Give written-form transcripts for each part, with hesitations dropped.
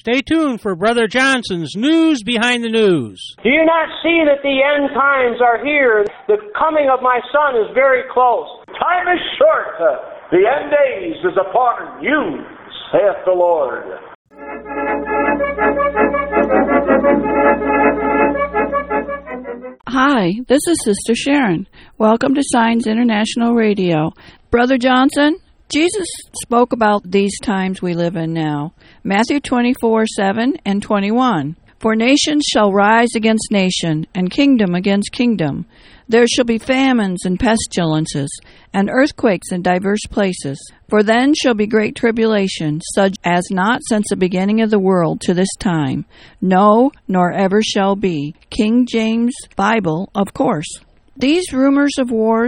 Stay tuned for Brother Johnson's News Behind the News. Do you not see that the end times are here? The coming of my Son is very close. Time is short. The end days is upon you, saith the Lord. Hi, this is Sister Sharon. Welcome to Signs International Radio. Brother Johnson, Jesus spoke about these times we live in now. Matthew 24:7 and 21. For nation shall rise against nation, and kingdom against kingdom. There shall be famines and pestilences, and earthquakes in divers places. For then shall be great tribulation, such as not since the beginning of the world to this time. No, nor ever shall be. King James Bible, of course. These rumors of wars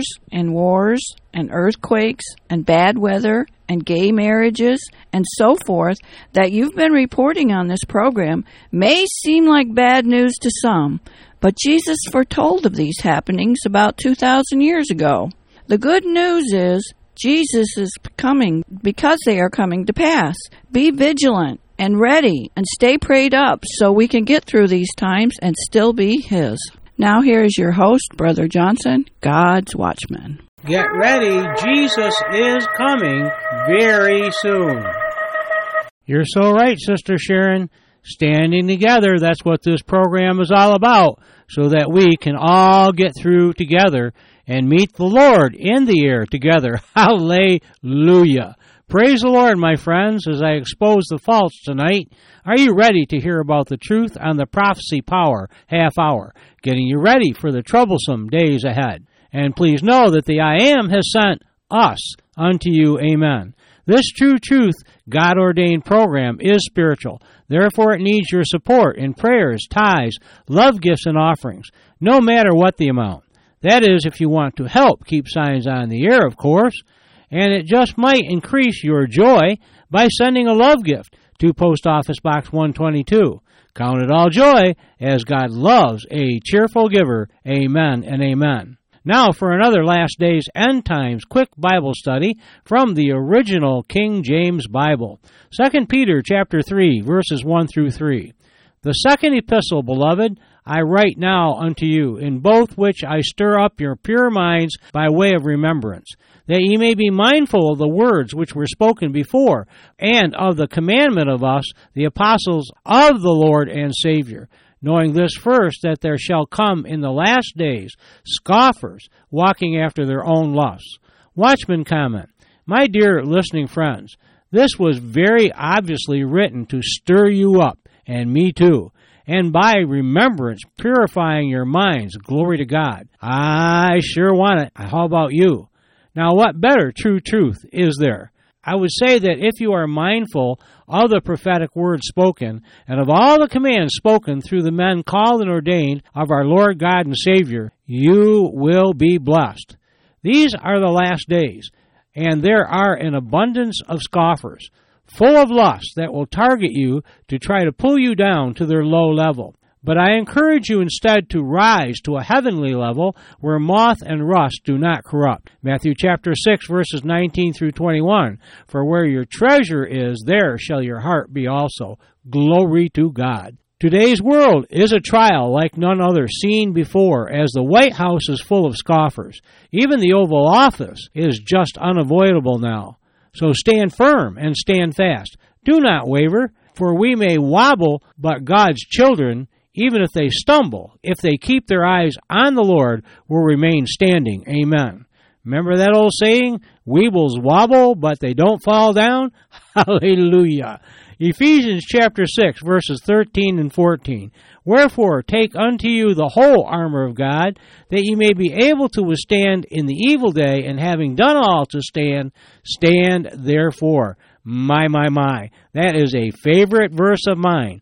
and earthquakes and bad weather and gay marriages and so forth that you've been reporting on this program may seem like bad news to some, but Jesus foretold of these happenings about 2,000 years ago. The good news is Jesus is coming because they are coming to pass. Be vigilant and ready and stay prayed up so we can get through these times and still be His. Now here is your host, Brother Johnson, God's Watchman. Get ready, Jesus is coming very soon. You're so right, Sister Sharon. Standing together, that's what this program is all about, so that we can all get through together and meet the Lord in the air together. Hallelujah. Praise the Lord, my friends, as I expose the false tonight. Are you ready to hear about the truth on the Prophecy Power half hour, getting you ready for the troublesome days ahead? And please know that the I Am has sent us unto you. Amen. This true truth, God-ordained program is spiritual. Therefore, it needs your support in prayers, tithes, love gifts, and offerings, no matter what the amount. That is, if you want to help keep Signs on the air, of course. And it just might increase your joy by sending a love gift to Post Office Box 122. Count it all joy, as God loves a cheerful giver. Amen and amen. Now for another Last Days End Times quick Bible study from the original King James Bible. 2 Peter chapter 3, verses 1 through 3. The second epistle, beloved, I write now unto you, in both which I stir up your pure minds by way of remembrance, that ye may be mindful of the words which were spoken before, and of the commandment of us, the apostles of the Lord and Savior, knowing this first, that there shall come in the last days scoffers, walking after their own lusts. Watchman comment, my dear listening friends, this was very obviously written to stir you up, and me too, and by remembrance purifying your minds. Glory to God. I sure want it. How about you? Now, what better true truth is there? I would say that if you are mindful of the prophetic words spoken and of all the commands spoken through the men called and ordained of our Lord God and Savior, you will be blessed. These are the last days, and there are an abundance of scoffers, full of lust, that will target you to try to pull you down to their low level. But I encourage you instead to rise to a heavenly level where moth and rust do not corrupt. Matthew chapter 6, verses 19 through 21. For where your treasure is, there shall your heart be also. Glory to God. Today's world is a trial like none other seen before, as the White House is full of scoffers. Even the Oval Office is just unavoidable now. So stand firm and stand fast. Do not waver, for we may wobble, but God's children, even if they stumble, if they keep their eyes on the Lord, will remain standing. Amen. Remember that old saying, weebles wobble, but they don't fall down? Hallelujah. Ephesians chapter 6, verses 13 and 14. Wherefore, take unto you the whole armor of God, that ye may be able to withstand in the evil day, and having done all to stand, stand therefore. My. That is a favorite verse of mine.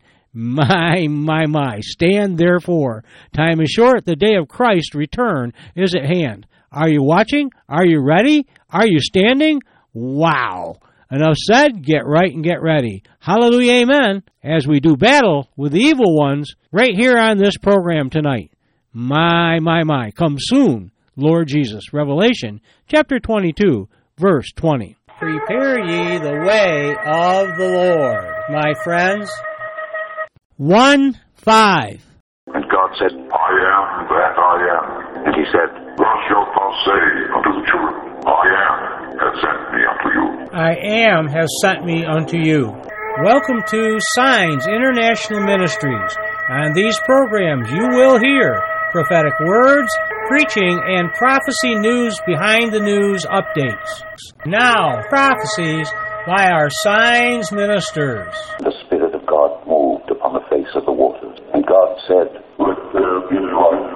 My. Stand therefore. Time is short. The day of Christ's return is at hand. Are you watching? Are you ready? Are you standing? Wow. Enough said. Get right and get ready. Hallelujah, amen. As we do battle with the evil ones right here on this program tonight. My. Come soon, Lord Jesus. Revelation chapter 22, verse 20. Prepare ye the way of the Lord. My friends, 1:5. And God said, I am that I am. And he said, Thus shalt thou say unto the children, I am has sent me unto you. I am has sent me unto you. Welcome to Signs International Ministries. On these programs you will hear prophetic words, preaching, and prophecy news behind the news updates. Now, prophecies by our Signs ministers. The Spirit of God moved upon the face of the waters, and God said, Let there be light.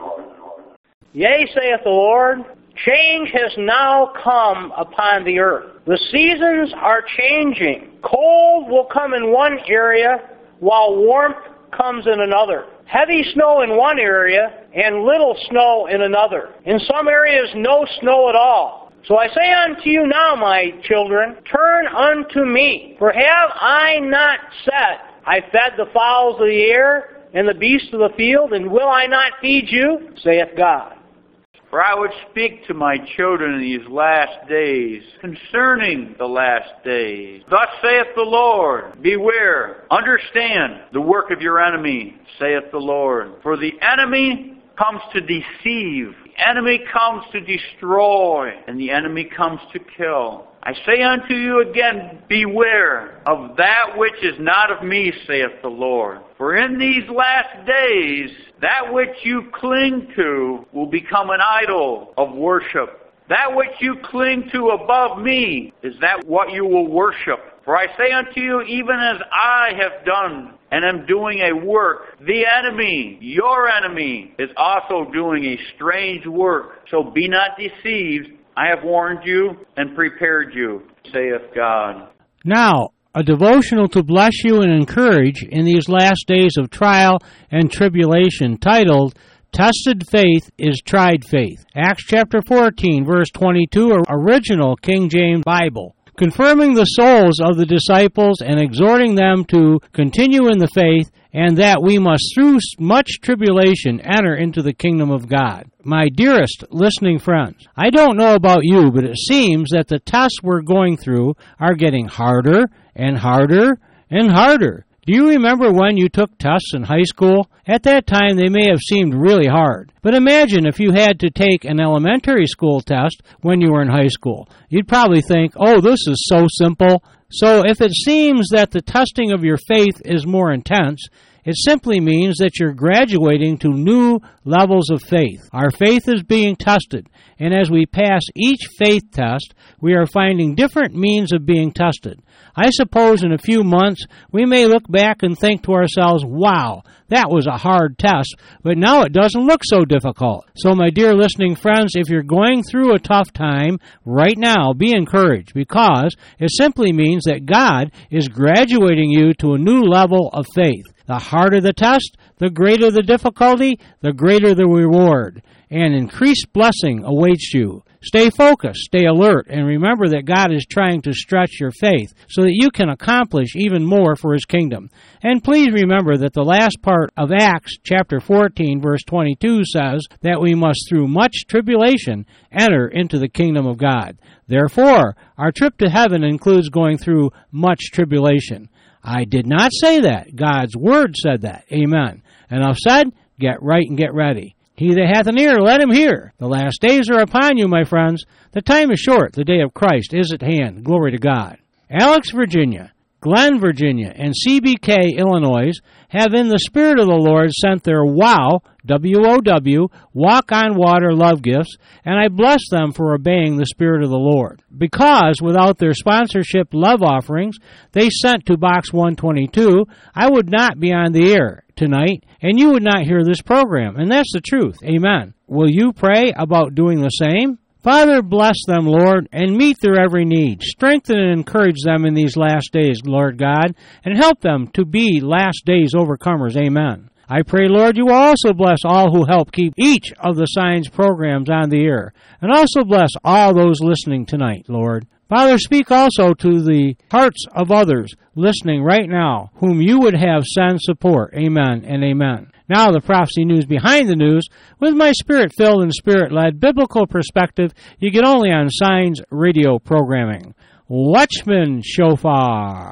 Yea, saith the Lord, change has now come upon the earth. The seasons are changing. Cold will come in one area, while warmth comes in another. Heavy snow in one area, and little snow in another. In some areas, no snow at all. So I say unto you now, my children, turn unto me. For have I not said, I fed the fowls of the air and the beasts of the field, and will I not feed you? Saith God. For I would speak to my children in these last days, concerning the last days. Thus saith the Lord, beware, understand the work of your enemy, saith the Lord. For the enemy comes to deceive, the enemy comes to destroy, and the enemy comes to kill. I say unto you again, beware of that which is not of me, saith the Lord. For in these last days, that which you cling to will become an idol of worship. That which you cling to above me is that what you will worship. For I say unto you, even as I have done and am doing a work, the enemy, your enemy, is also doing a strange work. So be not deceived. I have warned you and prepared you, saith God. Now, a devotional to bless you and encourage in these last days of trial and tribulation, titled, Tested Faith is Tried Faith. Acts chapter 14, verse 22, original King James Bible. Confirming the souls of the disciples and exhorting them to continue in the faith, and that we must through much tribulation enter into the kingdom of God. My dearest listening friends, I don't know about you, but it seems that the tests we're going through are getting harder and harder and harder. Do you remember when you took tests in high school? At that time, they may have seemed really hard. But imagine if you had to take an elementary school test when you were in high school. You'd probably think, oh, this is so simple. So if it seems that the testing of your faith is more intense, it simply means that you're graduating to new levels of faith. Our faith is being tested, and as we pass each faith test, we are finding different means of being tested. I suppose in a few months, we may look back and think to ourselves, wow, that was a hard test, but now it doesn't look so difficult. So my dear listening friends, if you're going through a tough time right now, be encouraged, because it simply means that God is graduating you to a new level of faith. The harder the test, the greater the difficulty, the greater the reward, and increased blessing awaits you. Stay focused, stay alert, and remember that God is trying to stretch your faith so that you can accomplish even more for His kingdom. And please remember that the last part of Acts chapter 14, verse 22 says that we must through much tribulation enter into the kingdom of God. Therefore, our trip to heaven includes going through much tribulation. I did not say that. God's Word said that. Amen. Enough said. Get right and get ready. He that hath an ear, let him hear. The last days are upon you, my friends. The time is short. The day of Christ is at hand. Glory to God. Alex, Virginia, Glenn, Virginia, and CBK, Illinois, have in the Spirit of the Lord sent their WOW, W-O-W, Walk on Water love gifts, and I bless them for obeying the Spirit of the Lord. Because without their sponsorship love offerings they sent to Box 122, I would not be on the air tonight, and you would not hear this program. And that's the truth. Amen. Will you pray about doing the same? Father, bless them, Lord, and meet their every need. Strengthen and encourage them in these last days, Lord God, and help them to be last days overcomers. Amen. I pray, Lord, you will also bless all who help keep each of the Signs programs on the air, and also bless all those listening tonight, Lord. Father, speak also to the hearts of others listening right now, whom you would have send support. Amen and amen. Now the prophecy news behind the news, with my spirit-filled and spirit-led biblical perspective you get only on Signs radio programming. Watchman Shofar.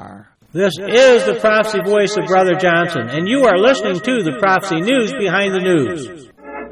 This is the Prophecy Voice of Brother Johnson, and you are listening to the Prophecy News Behind the News.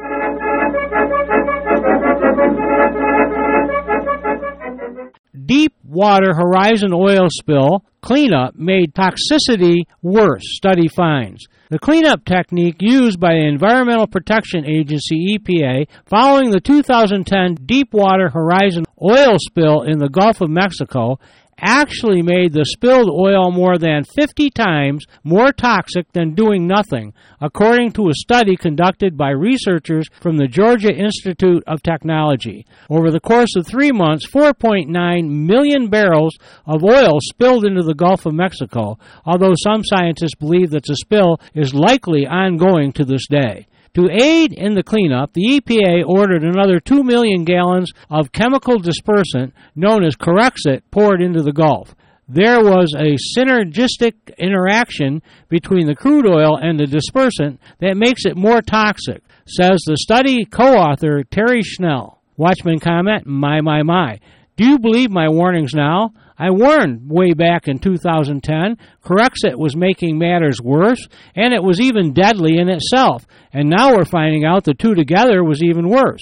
Deepwater Horizon oil spill cleanup made toxicity worse, study finds. The cleanup technique used by the Environmental Protection Agency, EPA, following the 2010 Deepwater Horizon oil spill in the Gulf of Mexico actually made the spilled oil more than 50 times more toxic than doing nothing, according to a study conducted by researchers from the Georgia Institute of Technology. Over the course of 3 months, 4.9 million barrels of oil spilled into the Gulf of Mexico, although some scientists believe that the spill is likely ongoing to this day. To aid in the cleanup, the EPA ordered another 2 million gallons of chemical dispersant known as Corexit poured into the Gulf. There was a synergistic interaction between the crude oil and the dispersant that makes it more toxic, says the study co-author Terry Schnell. Watchman comment, my. Do you believe my warnings now? I warned way back in 2010, Corexit was making matters worse, and it was even deadly in itself. And now we're finding out the two together was even worse.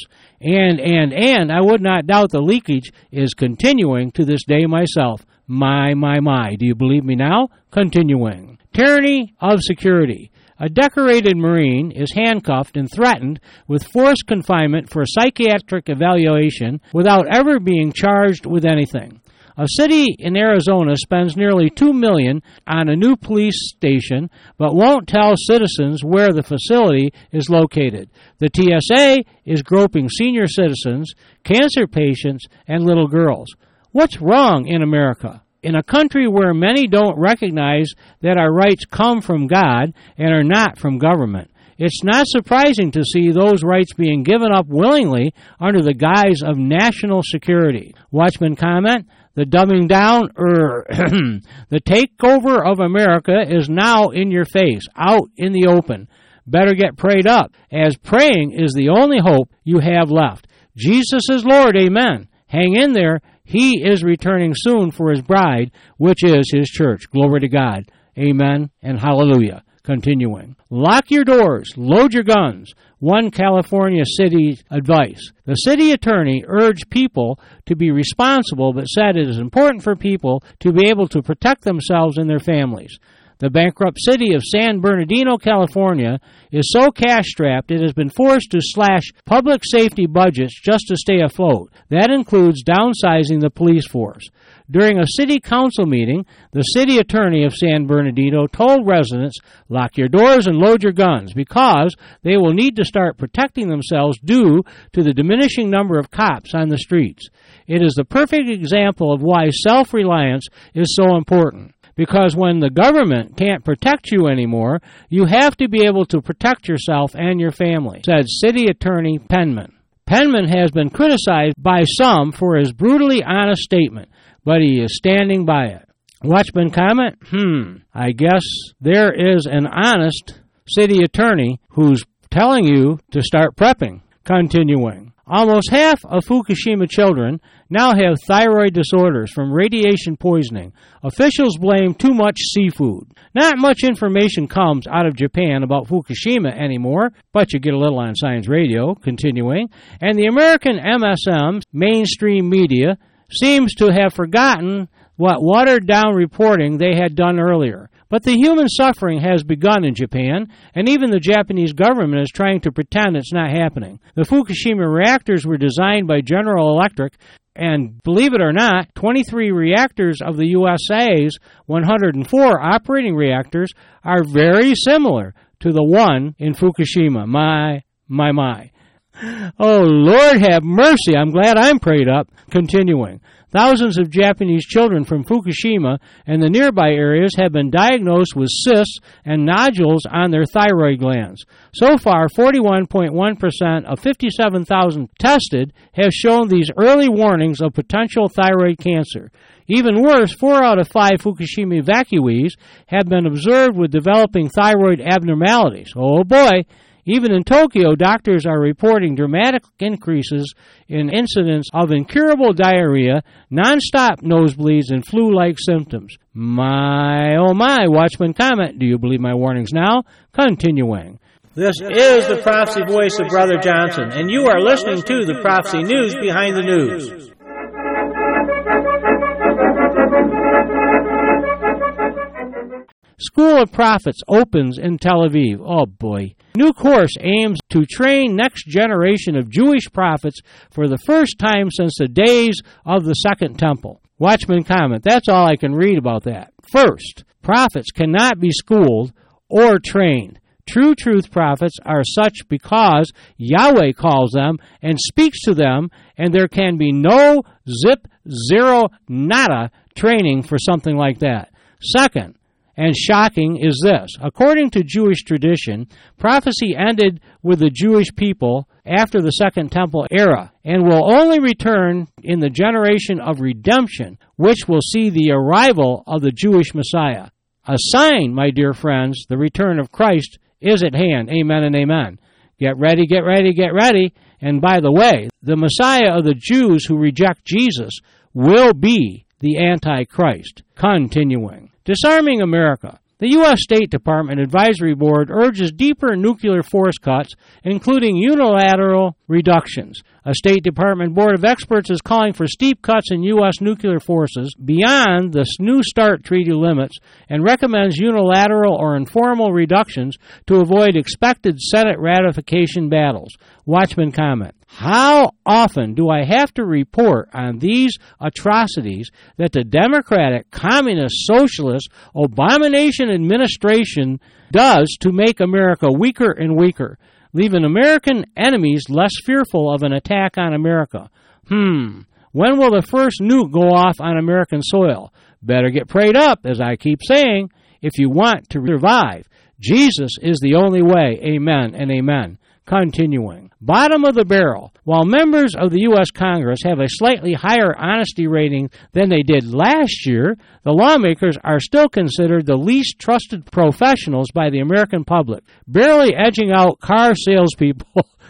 And I would not doubt the leakage is continuing to this day myself. My. Do you believe me now? Continuing. Tyranny of security. A decorated Marine is handcuffed and threatened with forced confinement for psychiatric evaluation without ever being charged with anything. A city in Arizona spends nearly $2 million on a new police station, but won't tell citizens where the facility is located. The TSA is groping senior citizens, cancer patients, and little girls. What's wrong in America? In a country where many don't recognize that our rights come from God and are not from government, it's not surprising to see those rights being given up willingly under the guise of national security. Watchman comment, the dumbing down, the takeover of America is now in your face, out in the open. Better get prayed up, as praying is the only hope you have left. Jesus is Lord, amen. Hang in there. He is returning soon for his bride, which is his church. Glory to God. Amen and hallelujah. Continuing. Lock your doors. Load your guns. One California city advice. The city attorney urged people to be responsible, but said it is important for people to be able to protect themselves and their families. The bankrupt city of San Bernardino, California, is so cash-strapped it has been forced to slash public safety budgets just to stay afloat. That includes downsizing the police force. During a city council meeting, the city attorney of San Bernardino told residents, lock your doors and load your guns, because they will need to start protecting themselves due to the diminishing number of cops on the streets. It is the perfect example of why self-reliance is so important. Because when the government can't protect you anymore, you have to be able to protect yourself and your family, said City Attorney Penman. Penman has been criticized by some for his brutally honest statement, but he is standing by it. Watchman comment, I guess there is an honest city attorney who's telling you to start prepping. Continuing. Almost half of Fukushima children now have thyroid disorders from radiation poisoning. Officials blame too much seafood. Not much information comes out of Japan about Fukushima anymore, but you get a little on Science Radio. Continuing. And the American MSM, mainstream media, seems to have forgotten what watered-down reporting they had done earlier. But the human suffering has begun in Japan, and even the Japanese government is trying to pretend it's not happening. The Fukushima reactors were designed by General Electric, and believe it or not, 23 reactors of the USA's 104 operating reactors are very similar to the one in Fukushima. My. Oh, Lord have mercy. I'm glad I'm prayed up. Continuing. Thousands of Japanese children from Fukushima and the nearby areas have been diagnosed with cysts and nodules on their thyroid glands. So far, 41.1% of 57,000 tested have shown these early warnings of potential thyroid cancer. Even worse, 4 out of 5 Fukushima evacuees have been observed with developing thyroid abnormalities. Oh boy! Even in Tokyo, doctors are reporting dramatic increases in incidence of incurable diarrhea, nonstop nosebleeds, and flu-like symptoms. My, oh my, Watchman comment. Do you believe my warnings now? Continuing. This is the prophecy voice of Brother Johnson, and you are listening to the Prophecy News Behind the News. School of Prophets opens in Tel Aviv. Oh boy. New course aims to train next generation of Jewish prophets for the first time since the days of the Second Temple. Watchman comment. That's all I can read about that. First, prophets cannot be schooled or trained. True truth prophets are such because Yahweh calls them and speaks to them, and there can be no zip, zero, nada training for something like that. Second, and shocking, is this. According to Jewish tradition, prophecy ended with the Jewish people after the Second Temple era and will only return in the generation of redemption, which will see the arrival of the Jewish Messiah. A sign, my dear friends, the return of Christ is at hand. Amen and amen. Get ready, get ready, get ready. And by the way, the Messiah of the Jews who reject Jesus will be the Antichrist. Continuing. Disarming America. The U.S. State Department Advisory Board urges deeper nuclear force cuts, including unilateral reductions. A State Department Board of Experts is calling for steep cuts in U.S. nuclear forces beyond the New START treaty limits and recommends unilateral or informal reductions to avoid expected Senate ratification battles. Watchman comment. How often do I have to report on these atrocities that the Democratic, Communist, Socialist, abomination administration does to make America weaker and weaker, leaving American enemies less fearful of an attack on America? When will the first nuke go off on American soil? Better get prayed up, as I keep saying, if you want to survive. Jesus is the only way. Amen and amen. Continuing. Bottom of the barrel. While members of the U.S. Congress have a slightly higher honesty rating than they did last year, the lawmakers are still considered the least trusted professionals by the American public, barely edging out car salespeople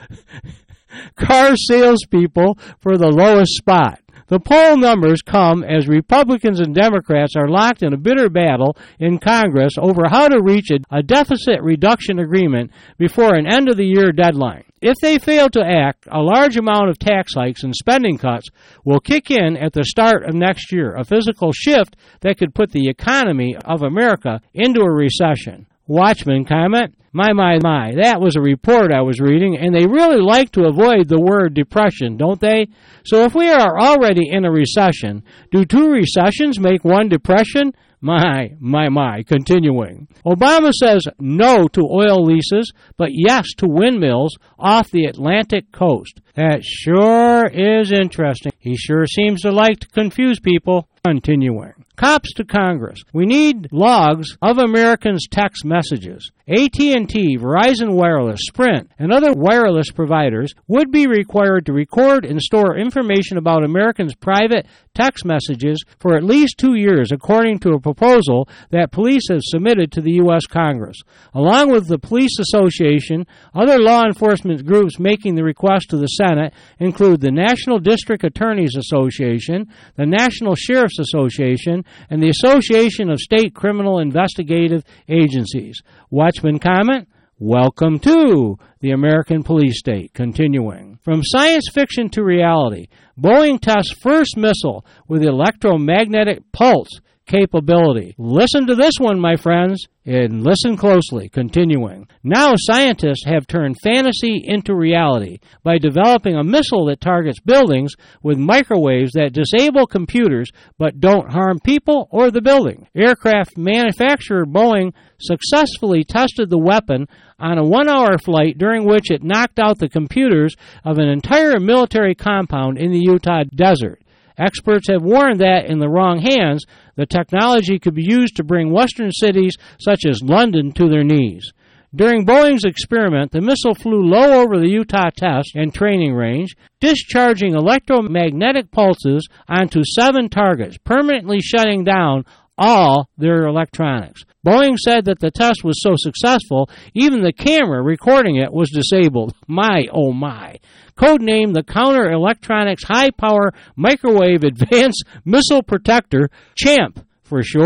for the lowest spot. The poll numbers come as Republicans and Democrats are locked in a bitter battle in Congress over how to reach a deficit reduction agreement before an end-of-the-year deadline. If they fail to act, a large amount of tax hikes and spending cuts will kick in at the start of next year, a physical shift that could put the economy of America into a recession. Watchman comment. My, that was a report I was reading, and they really like to avoid the word depression, don't they? So if we are already in a recession, do two recessions make one depression? My. Continuing. Obama says no to oil leases, but yes to windmills off the Atlantic coast. That sure is interesting. He sure seems to like to confuse people. Continuing. Cops to Congress. We need logs of Americans' text messages. AT&T, Verizon Wireless, Sprint, and other wireless providers would be required to record and store information about Americans' private text messages for at least 2 years, according to a proposal that police have submitted to the U.S. Congress. Along with the Police Association, other law enforcement groups making the request to the Senate include the National District Attorneys Association, the National Sheriff's Association, and the Association of State Criminal Investigative Agencies. Watchman comment. Welcome to the American police state. Continuing. From science fiction to reality, Boeing tests first missile with electromagnetic pulse capability. Listen to this one, my friends, and listen closely. Continuing. Now scientists have turned fantasy into reality by developing a missile that targets buildings with microwaves that disable computers but don't harm people or the building. Aircraft manufacturer Boeing successfully tested the weapon on a 1-hour flight during which it knocked out the computers of an entire military compound in the Utah desert. Experts have warned that, in the wrong hands, the technology could be used to bring Western cities such as London to their knees. During Boeing's experiment, the missile flew low over the Utah test and training range, discharging electromagnetic pulses onto 7 targets, permanently shutting down all their electronics. Boeing said that the test was so successful, even the camera recording it was disabled. My, oh my. Codenamed the Counter Electronics High Power Microwave Advanced Missile Protector, CHAMP for short.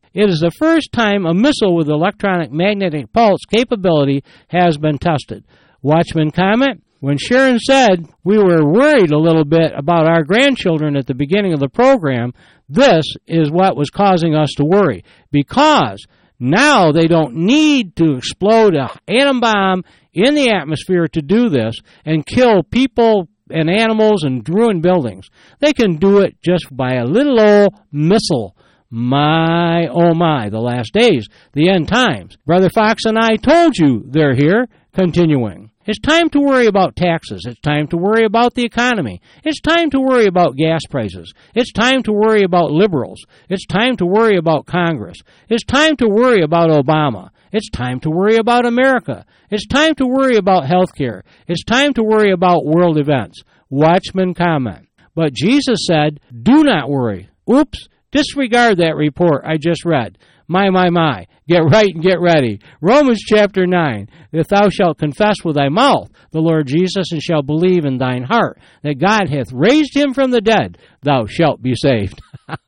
It is the first time a missile with electronic magnetic pulse capability has been tested. Watchman comment, when Sharon said we were worried a little bit about our grandchildren at the beginning of the program, this is what was causing us to worry, because now they don't need to explode an atom bomb in the atmosphere to do this and kill people and animals and ruin buildings. They can do it just by a little old missile. My, oh my, the last days, the end times. Brother Fox and I told you they're here. Continuing. It's time to worry about taxes. It's time to worry about the economy. It's time to worry about gas prices. It's time to worry about liberals. It's time to worry about Congress. It's time to worry about Obama. It's time to worry about America. It's time to worry about health care. It's time to worry about world events. Watchman comment. But Jesus said, do not worry. Oops, disregard that report I just read. My. Get right and get ready. Romans chapter 9. If thou shalt confess with thy mouth the Lord Jesus and shalt believe in thine heart that God hath raised him from the dead, thou shalt be saved.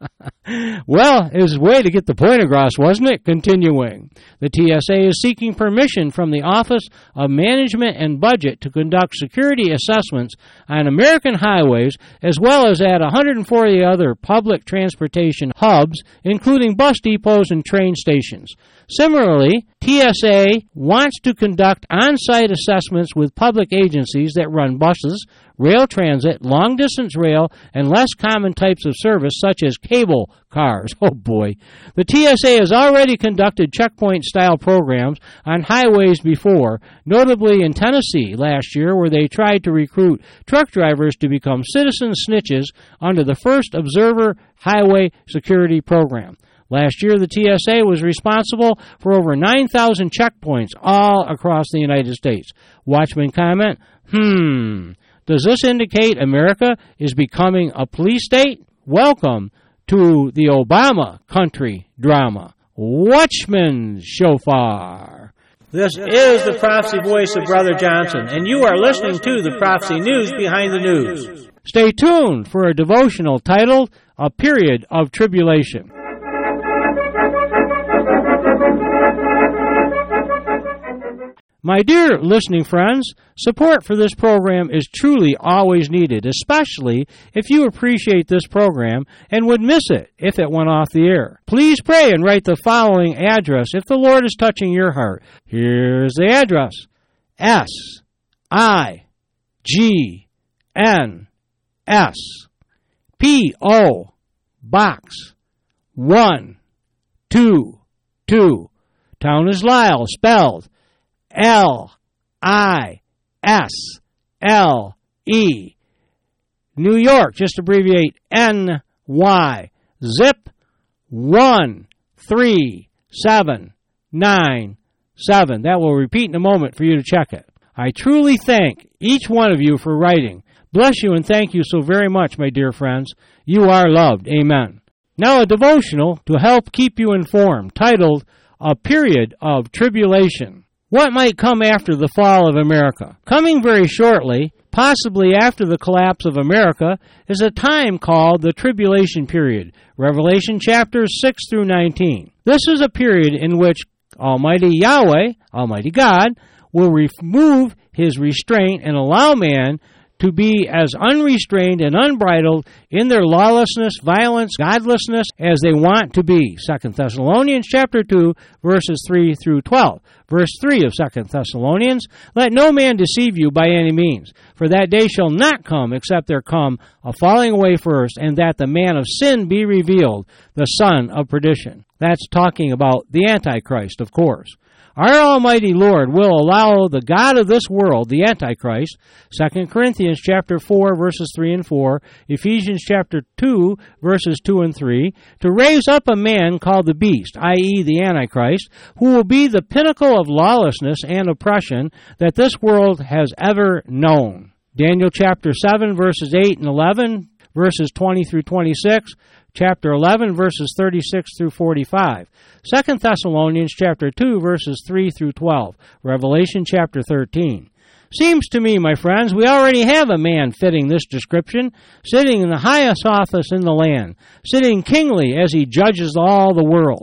Well, it was a way to get the point across, wasn't it? Continuing. The TSA is seeking permission from the Office of Management and Budget to conduct security assessments on American highways as well as at 140 other public transportation hubs, including bus depots and train stations. Similarly, TSA wants to conduct on-site assessments with public agencies that run buses, rail transit, long-distance rail, and less common types of service such as cable cars. Oh boy. The TSA has already conducted checkpoint-style programs on highways before, notably in Tennessee last year where they tried to recruit truck drivers to become citizen snitches under the First Observer Highway Security Program. Last year, the TSA was responsible for over 9,000 checkpoints all across the United States. Watchman comment, does this indicate America is becoming a police state? Welcome to the Obama country drama. Watchman Shofar. This is the prophecy voice of Brother Johnson, and you are listening to the Prophecy News Behind the News. Stay tuned for a devotional titled, A Period of Tribulation. My dear listening friends, support for this program is truly always needed, especially if you appreciate this program and would miss it if it went off the air. Please pray and write the following address if the Lord is touching your heart. Here's the address. S-I-G-N-S P.O. Box 122. Town is Lisle, spelled L-I-S-L-E. New York, just abbreviate N-Y. Zip 13797. That will repeat in a moment for you to check it. I truly thank each one of you for writing. Bless you and thank you so very much, my dear friends. You are loved. Amen. Now a devotional to help keep you informed, titled, A Period of Tribulation. What might come after the fall of America? Coming very shortly, possibly after the collapse of America, is a time called the Tribulation Period, Revelation chapters 6 through 19. This is a period in which Almighty Yahweh, Almighty God, will remove his restraint and allow man to be as unrestrained and unbridled in their lawlessness, violence, godlessness as they want to be. 2 Thessalonians chapter 2, verses 3 through 12. Verse 3 of 2 Thessalonians, Let no man deceive you by any means, for that day shall not come except there come a falling away first, and that the man of sin be revealed, the son of perdition. That's talking about the Antichrist, of course. Our Almighty Lord will allow the God of this world, the Antichrist, 2 Corinthians chapter 4, verses 3 and 4, Ephesians chapter 2, verses 2 and 3, to raise up a man called the beast, i.e. the Antichrist, who will be the pinnacle of lawlessness and oppression that this world has ever known. Daniel chapter 7, verses 8 and 11, verses 20 through 26, chapter 11, verses 36 through 45. 2 Thessalonians chapter 2, verses 3 through 12. Revelation chapter 13. Seems to me, my friends, we already have a man fitting this description, sitting in the highest office in the land, sitting kingly as he judges all the world.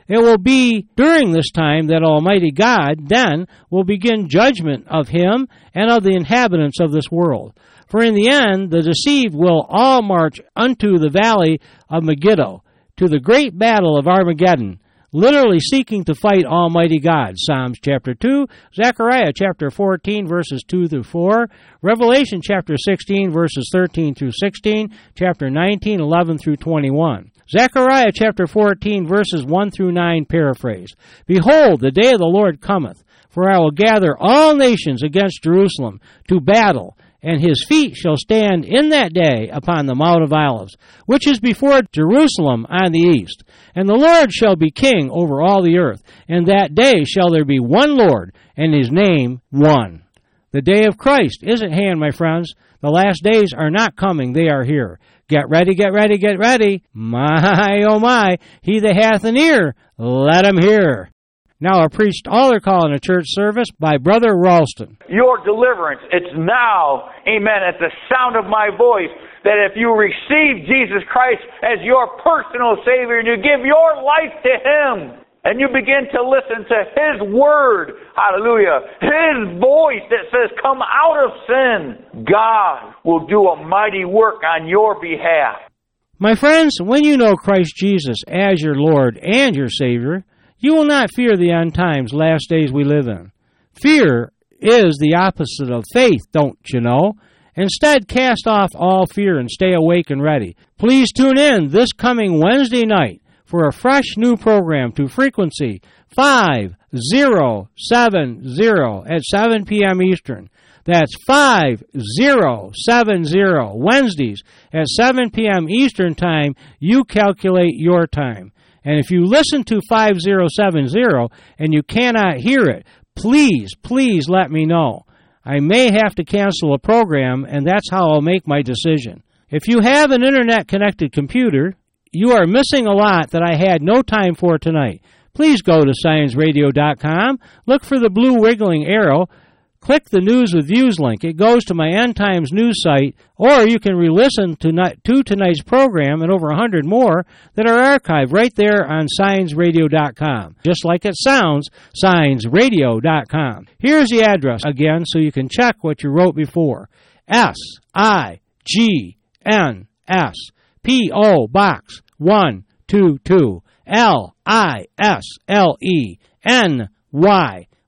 It will be during this time that Almighty God then will begin judgment of him and of the inhabitants of this world. For in the end, the deceived will all march unto the valley of Megiddo, to the great battle of Armageddon, literally seeking to fight Almighty God. Psalms chapter 2, Zechariah chapter 14, verses 2 through 4, Revelation chapter 16, verses 13 through 16, chapter 19, 11 through 21. Zechariah chapter 14, verses 1 through 9, paraphrase. Behold, the day of the Lord cometh, for I will gather all nations against Jerusalem to battle, and his feet shall stand in that day upon the Mount of Olives, which is before Jerusalem on the east. And the Lord shall be king over all the earth, and that day shall there be one Lord, and his name one. The day of Christ is at hand, my friends. The last days are not coming, they are here. Get ready, get ready, get ready. My, oh my, he that hath an ear, let him hear. Now a priest altar call in a church service by Brother Ralston. Your deliverance, it's now, amen, at the sound of my voice, that if you receive Jesus Christ as your personal Savior and you give your life to Him, and you begin to listen to His Word, hallelujah, His voice that says, come out of sin, God will do a mighty work on your behalf. My friends, when you know Christ Jesus as your Lord and your Savior, you will not fear the end times, last days we live in. Fear is the opposite of faith, don't you know? Instead, cast off all fear and stay awake and ready. Please tune in this coming Wednesday night for a fresh new program to frequency 5070 at 7 p.m. Eastern. That's 5070 Wednesdays at 7 p.m. Eastern Time. You calculate your time. And if you listen to 5070 and you cannot hear it, please let me know. I may have to cancel a program, and that's how I'll make my decision. If you have an internet-connected computer, you are missing a lot that I had no time for tonight. Please go to ScienceRadio.com, look for the blue wiggling arrow, click the News with Views link. It goes to my End Times news site, or you can re-listen to tonight's program and over 100 more that are archived right there on ScienceRadio.com. Just like it sounds, ScienceRadio.com. Here's the address again so you can check what you wrote before. SIGNS, P.O. Box 122, LISLENY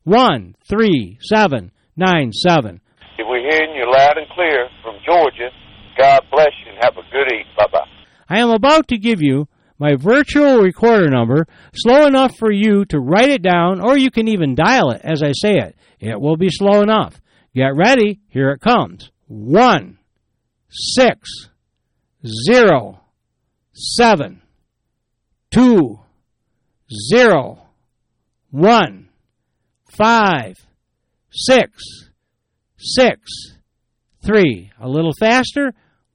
13797. We're hearing you loud and clear from Georgia. God bless you and have a good evening. Bye-bye. I am about to give you my virtual recorder number, slow enough for you to write it down, or you can even dial it as I say it. It will be slow enough. Get ready. Here it comes. 1-607-2-0-1-5-6-6-3. A little faster.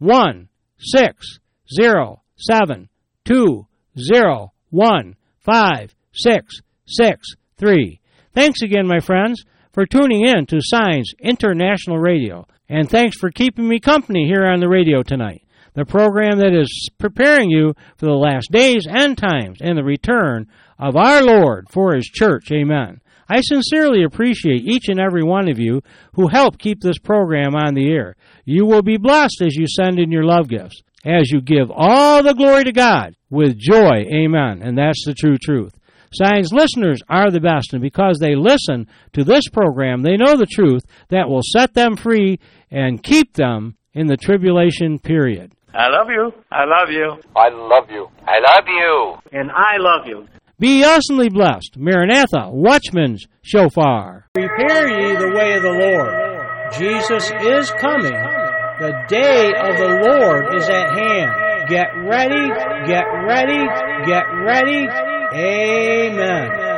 1-607-2-0-1-5-6-6-3. Thanks again, my friends, for tuning in to Signs International Radio. And thanks for keeping me company here on the radio tonight. The program that is preparing you for the last days and times and the return of our Lord for His church. Amen. I sincerely appreciate each and every one of you who help keep this program on the air. You will be blessed as you send in your love gifts, as you give all the glory to God with joy. Amen. And that's the true truth. Signs listeners are the best, and because they listen to this program, they know the truth that will set them free and keep them in the tribulation period. I love you. I love you. I love you. I love you. And I love you. Be awesomely blessed. Maranatha, Watchman's Shofar. Prepare ye the way of the Lord. Jesus is coming. The day of the Lord is at hand. Get ready, get ready, get ready. Amen.